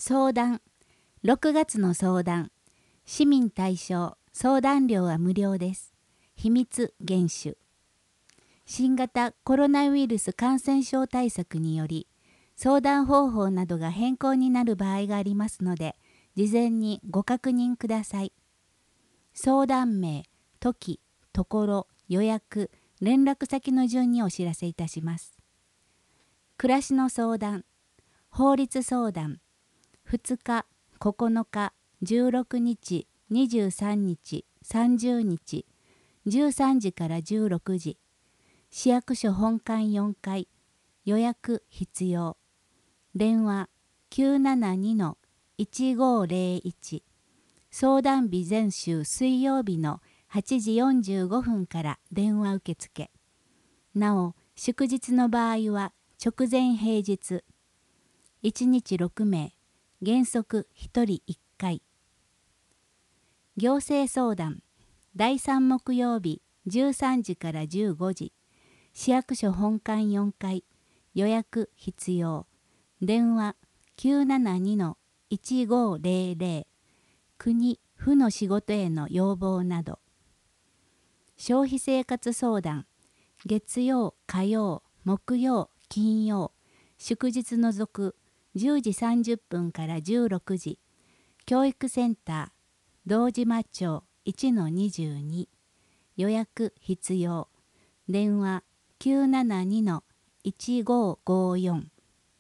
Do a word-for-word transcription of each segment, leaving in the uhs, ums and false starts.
相談。ろくがつの相談。市民対象。相談料は無料です。秘密厳守。新型コロナウイルス感染症対策により、相談方法などが変更になる場合がありますので、事前にご確認ください。相談名、時、ところ、予約、連絡先の順にお知らせいたします。暮らしの相談、法律相談、ふつか、ここのか、じゅうろくにち、にじゅうさんにち、さんじゅうにち、じゅうさんじからじゅうろくじ、市役所本館よんかい、予約必要。電話 きゅうななにのいちごーぜろいち、相談日全週水曜日のはちじよんじゅうごふんから電話受付。なお、祝日の場合は直前平日。いちにちろくめい、原則ひとりいっかい。行政相談、だいさん木曜日じゅうさんじからじゅうごじ、市役所本館よんかい、予約必要。電話 きゅうななにのいちごーぜろぜろ、国・府の仕事への要望など。消費生活相談、月曜、火曜、木曜、金曜、祝日除くじゅうじさんじゅっぷんからじゅうろくじ、教育センター、堂島町 いちのにじゅうに、予約必要。電話 きゅうななにのいちごーごーよん。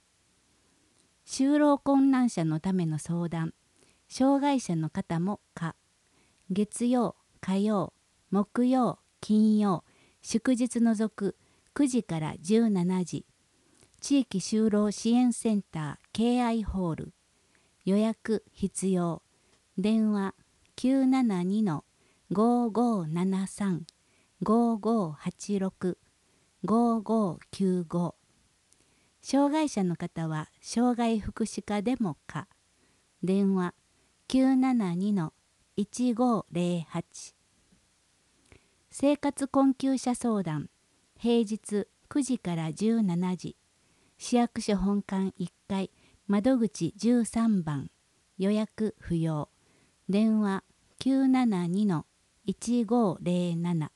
就労困難者のための相談、障害者の方も可。月曜、火曜、木曜、金曜、祝日除くくじからじゅうしちじ、地域就労支援センター敬愛ホール、予約必要。電話 きゅうななにのごーごーななさん、ごーごーはちろく、ごーごーきゅうご。障害者の方は障害福祉課でも可。電話 きゅうななにのいちごーぜろはち。生活困窮者相談、平日くじからじゅうしちじ、市役所本館いっかい、窓口じゅうさんばん、予約不要。電話 きゅうななにのいちごーぜろなな。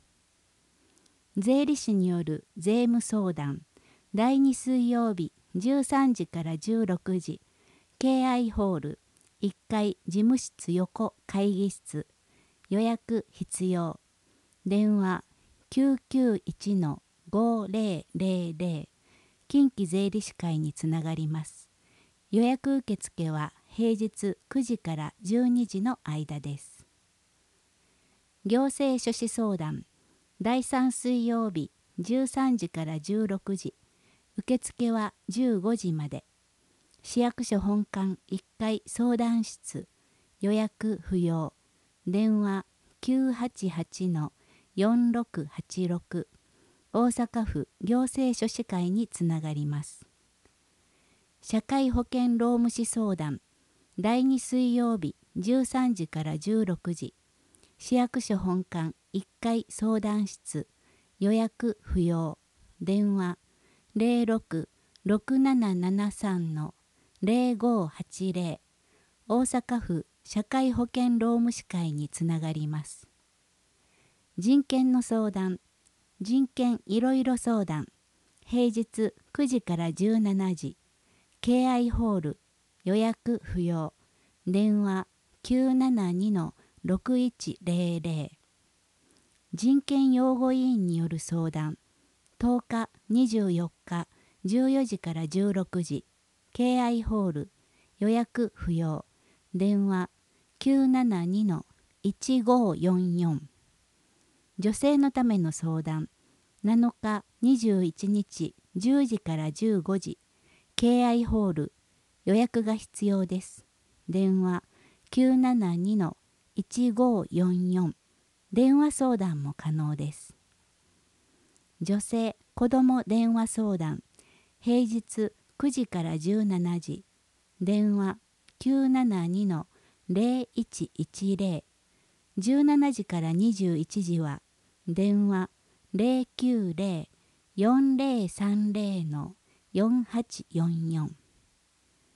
税理士による税務相談、だいに水曜日じゅうさんじからじゅうろくじ、敬愛ホールいっかい事務室横会議室、予約必要。電話 きゅうきゅういちのごーぜろぜろぜろ、近畿税理士会につながります。予約受付は平日くじからじゅうにじの間です。行政書士相談、だいさん水曜日じゅうさんじからじゅうろくじ、受付はじゅうごじまで。市役所本館いっかい相談室、予約不要。電話 きゅうはちはちのよんろくはちろく、大阪府行政書士会につながります。社会保険労務士相談、だいに水曜日じゅうさんじからじゅうろくじ、市役所本館いっかい相談室、予約不要。電話 ゼロろく ろくななななさんのゼロごはちゼロ、大阪府社会保険労務士会につながります。人権の相談、人権いろいろ相談、平日くじからじゅうしちじ、敬愛ホール、予約不要。電話 きゅうななにのろくいちゼロゼロ。人権擁護委員による相談、とおか、にじゅうよっか、じゅうよじからじゅうろくじ、敬愛ホール、予約不要。電話 きゅうななにのいちごーよんよん。女性のための相談、なのか、にじゅういちにちじゅうじからじゅうごじ、敬愛ホール、予約が必要です。電話 きゅうななにのいちごーよんよん。電話相談も可能です。女性・子ども電話相談、平日くじからじゅうしちじ、電話 きゅうななにのゼロいちいちゼロ、じゅうしちじからにじゅういちじは電話 ゼロきゅうゼロ よんゼロさんゼロのよんはちよんよん。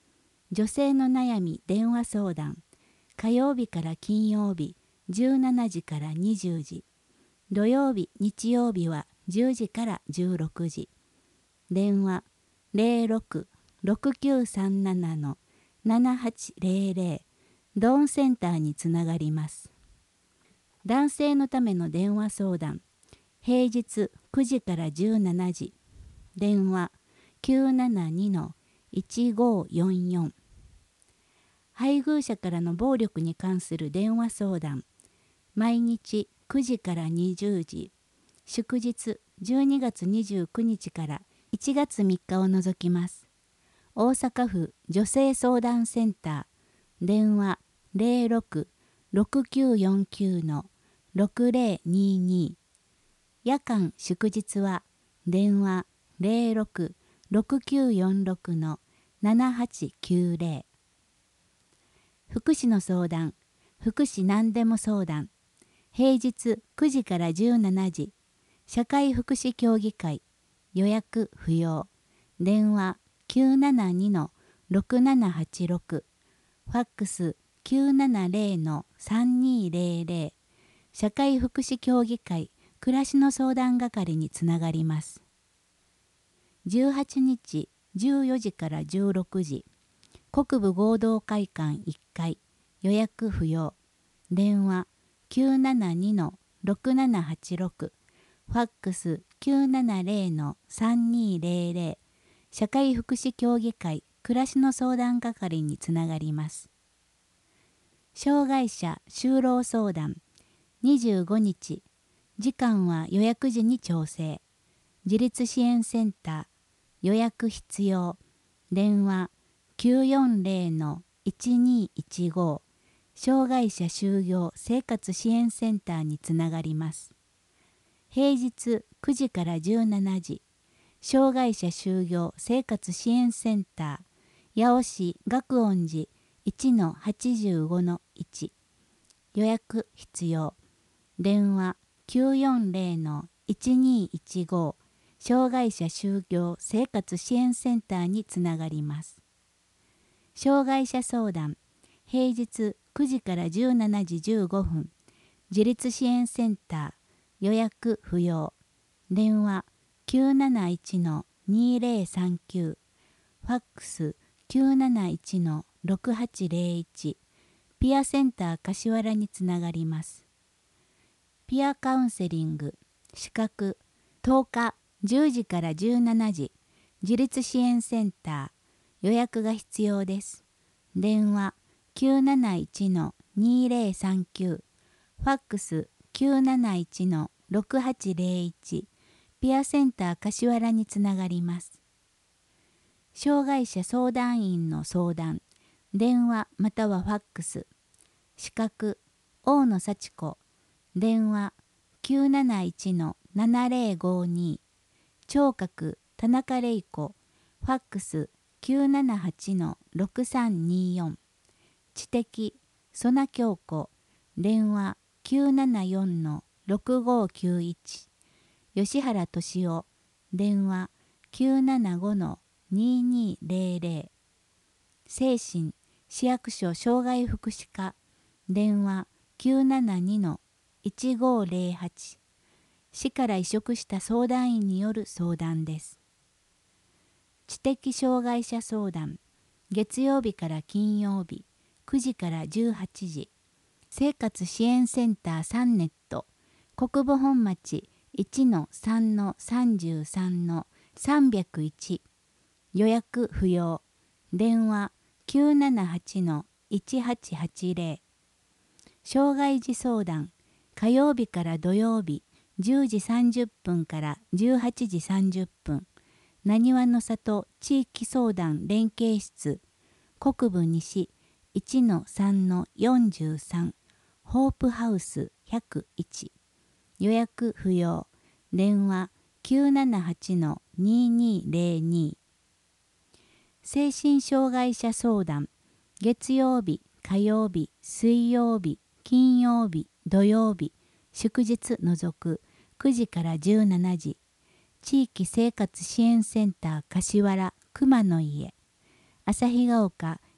女性の悩み電話相談、火曜日から金曜日じゅうしちじからにじゅうじ、土曜日日曜日はじゅうじからじゅうろくじ、電話 ゼロろく ろくきゅうさんなな ななはちゼロゼロ、ドーンセンターにつながります。男性のための電話相談、平日くじからじゅうしちじ、電話 きゅうななに いちごよんよん。配偶者からの暴力に関する電話相談、毎日くじからにじゅうじ、祝日じゅうにがつにじゅうくにちからいちがつみっかを除きます。大阪府女性相談センター、電話 ゼロろく ろくきゅうよんきゅう ろくゼロにに。夜間祝日は電話 ゼロろく ろくきゅうよんろく ななはちきゅうゼロ。福祉の相談、福祉何でも相談、平日くじからじゅうしちじ、社会福祉協議会、予約不要、電話 きゅうななに ろくななはちろく、ファックス きゅうななゼロ さんにゼロゼロ、社会福祉協議会暮らしの相談係につながります。じゅうはちにちじゅうよじからじゅうろくじ、国部合同会館いっかい、予約不要、電話 きゅうななに ろくななはちろく、ファックス きゅうななゼロ さんにゼロゼロ、社会福祉協議会暮らしの相談係につながります。障害者就労相談、にじゅうごにち、時間は予約時に調整、自立支援センター、予約必要、電話 きゅうよんゼロ いちにいちご、障害者就業生活支援センターにつながります。平日くじからじゅうしちじ、障害者就業生活支援センター、八尾市学音寺 いちのはちじゅうごのいち、予約必要、電話 きゅうよんゼロ いちにいちご、障害者就業生活支援センターにつながります。障害者相談、平日くじからじゅうしちじじゅうごふん、自立支援センター、予約不要、電話 きゅうなないち にゼロさんきゅう、ファックス きゅうなないち ろくはちゼロいち、ピアセンター柏原につながります。ピアカウンセリング、資格、とおかじゅうじからじゅうしちじ、自立支援センター、予約が必要です。電話 きゅうなないち にゼロさんきゅう、ファックス きゅうなないち ろくはちゼロいち、ピアセンター柏原につながります。障害者相談員の相談、電話またはファックス、資格、大野幸子、電話 きゅうなないち ななゼロごに、聴覚、田中玲子、ファックス きゅうななはち ろくさんによん、知的、曽名京子、電話 きゅうななよん ろくごきゅういち、吉原敏夫、電話 きゅうななご ににゼロゼロ、精神、市役所障害福祉課、電話 きゅうななに いちごゼロはち、市から委嘱した相談員による相談です。知的障害者相談、月曜日から金曜日、くじからじゅうはちじ、生活支援センターさんネット、国母本町 いちのさんのさんじゅうさんのさんびゃくいち、予約不要、電話 きゅうななはち いちはちはちゼロ、障害児相談、火曜日から土曜日、じゅうじさんじゅっぷんからじゅうはちじさんじゅっぷん、なにわの里地域相談連携室、国分西 いちのさんのよんじゅうさん、ホープハウスひゃくいち、予約不要、電話 きゅうななはち ににゼロに、精神障害者相談、月曜日、火曜日、水曜日、金曜日、土曜日、祝日除くくじからじゅうしちじ、地域生活支援センター柏原熊の家、旭ヶ丘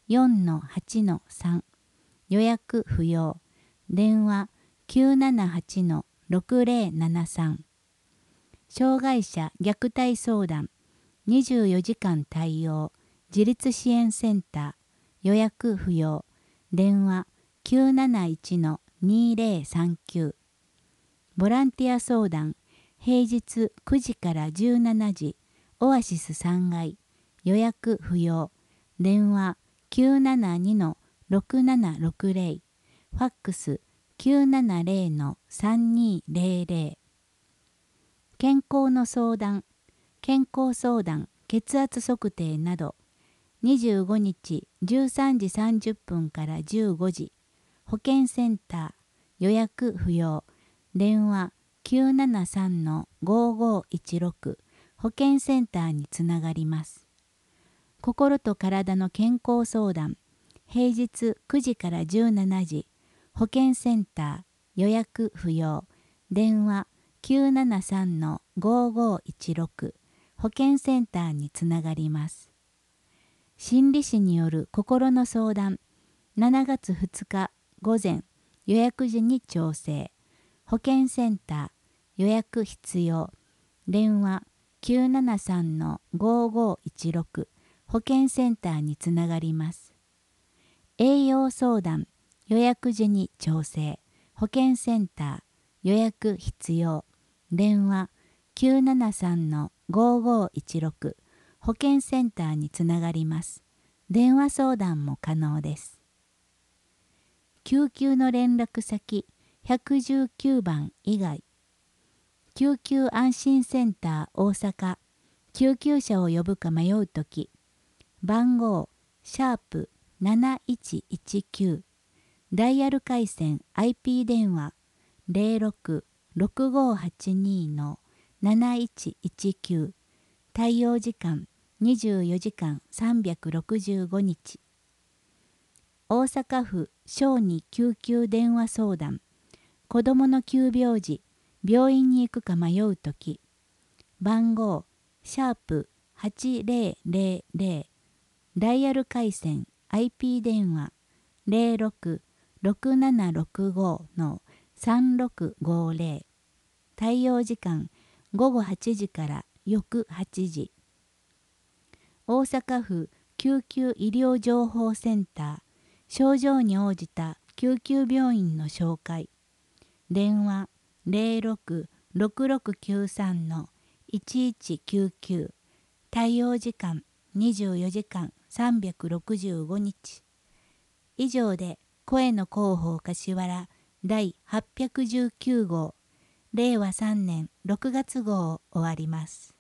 よんのはちのさん、予約不要。電話きゅうななはちのろくぜろななさん。障害者虐待相談にじゅうよじかん対応自立支援センター、予約不要。電話きゅうなないちのにぜろさんきゅう。ボランティア相談平日くじからじゅうしちじ、オアシスさんがい、予約不要。電話きゅうななにのろくななろくぜろ。ファックスきゅうななぜろのさんにぜろぜろ。健康の相談、健康相談、血圧測定など、にじゅうごにちじゅうさんじさんじゅっぷんからじゅうごじ、保健センター、予約不要。電話きゅうななさんのごごいちろく、保健センターにつながります。心と体の健康相談、平日くじからじゅうしちじ、保健センター、予約不要。電話きゅうななさんのごごいちろく、保健センターにつながります。心理師による心の相談、しちがつふつか午前、予約時に調整。保健センター、予約必要。電話きゅうななさんのごごいちろく、保健センターにつながります。栄養相談、予約時に調整。保健センター、予約必要。電話きゅうななさんのごごいちろく、保健センターにつながります。電話相談も可能です。救急の連絡先いちいちきゅうばん以外、救急安心センター大阪、救急車を呼ぶか迷うとき、番号シャープなないちいちきゅう、ダイヤル回線 アイピー 電話ゼロろくろくごはちにのなないちいちきゅう、対応時間にじゅうよじかんさんびゃくろくじゅうごにち。大阪府小児救急電話相談、子どもの急病時、病院に行くか迷うとき、番号シャープはちぜろぜろぜろ、ダイヤル回線 アイピー 電話ゼロろくろくななろくごのさんろくごぜろ、対応時間ごごはちじから翌はちじ。大阪府救急医療情報センター、症状に応じた救急病院の紹介。電話ゼロろくろくろくきゅうさんのいちいちきゅうきゅう、対応時間にじゅうよじかんさんびゃくろくじゅうごにち。以上で声の広報柏原第はっぴゃくじゅうきゅうごう、れいわさんねんろくがつごうを終わります。